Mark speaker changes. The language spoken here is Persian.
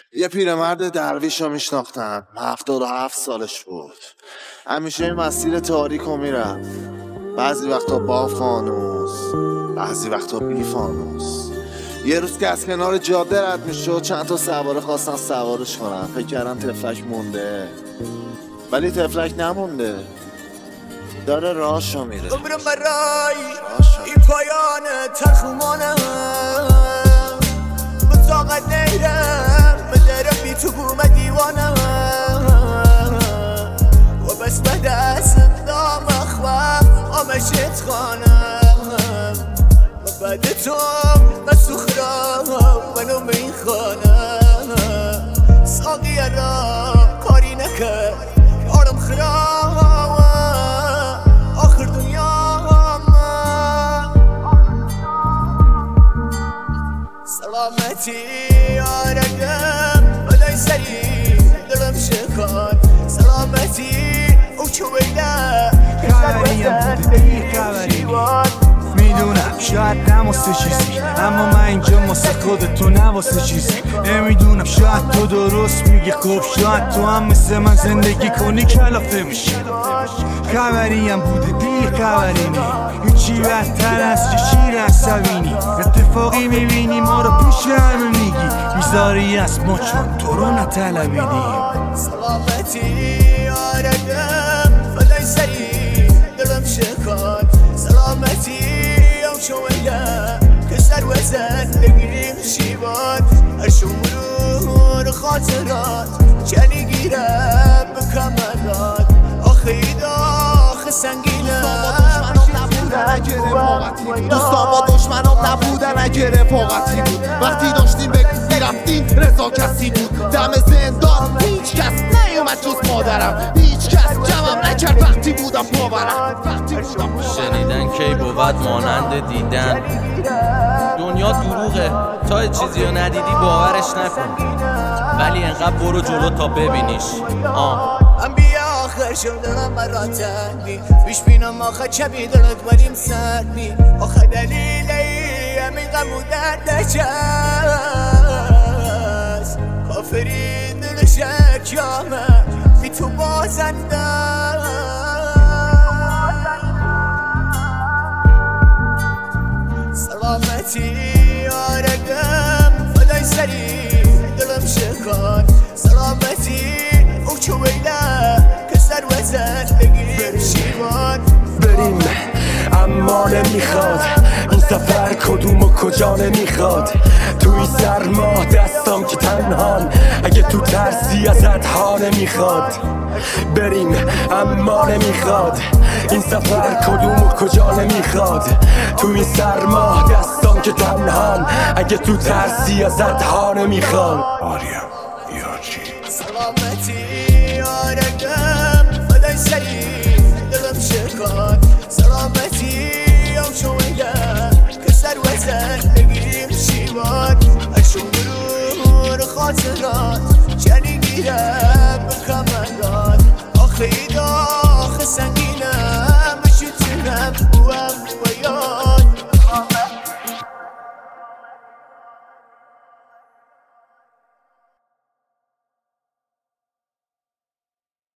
Speaker 1: یه پیرمرد درویش رو میشناختم، 77 سالش بود. همیشه این مسیر تاریک رو میرفت، بعضی وقتا با فانوس، بعضی وقتا بی فانوس. یه روز که از کنار جاده رد میشد چند تا سواره خواستن سوارش کنن. فکر کردن تفلک مونده، ولی تفلک نمونده، داره راهشو میره.
Speaker 2: عمرم برای این پایان تخمانم بطاقت نیرم مدرم بی تو بوم دیوانم و بس به دست دام اخوام آمشت خانم و بعد تو مسخرام منو میخوانم ساقیه را کاری نکرد آرم خرام آخر دنیا سلامتی آرگم بدای سری دلم شکان سلامتی او چویده
Speaker 3: میدونم شاید نماسه چیزی، اما من اینجا واسه خودتو نواسه چیزی. نمیدونم شاید تو درست میگی، خب شاید تو هم مثل من زندگی کنی کلافه میشی. خبریم بوده بی خبری نی، هیچی بدتر از شیر عصبینی. اتفاقی میبینی ما رو پیش همه میگی، بیزاری از ما چون تو رو نطلبیدیم.
Speaker 2: سلامتی آرگم فدای سری دلم شکان سلامتی او شویه که سر و زندگیم شیبان هر شمرون خاطرات چنی گیرم به کمرات آخه اید آخه سنگینه
Speaker 1: دوستان با دشمنام نبودن اگه رفاقتی بود. وقتی داشتیم به میرفتیم رضا کسی بود. دم زندان هیچ کس نیومد جز مادرم، هیچ کس جمعم نکرد وقتی بودم باورم.
Speaker 4: شنیدن کی بود مانند دیدن. دنیا دروغه، تا چیزی رو ندیدی باورش نکن، ولی انقدر برو جلو تا ببینیش.
Speaker 2: من بیا آخر شم دلم برات تنگی بیش بینم آخه چبی دلت بریم سرمی آخه دلیل همین غم و درد نشست کافری دل شکیامه بی تو بازنده سلامتی آرگم فدای سری دلم شکان سلامتی او چویده که سر و زندگی شیوان
Speaker 5: بریم اما نمیخواد این سفر کدوم و کجا نمیخواد. توی سرما دستام که تنهان اگه تو ترسی ازت ها نمیخواد. بریم اما نمیخواد این سفر کدوم و کجا نمیخواد. توی سرما دستام که تنهان اگه تو ترسی ازت ها نمیخواد.
Speaker 3: آریا یارچی
Speaker 2: سلامتی آرگم فدای سری دلم شکان سلامتی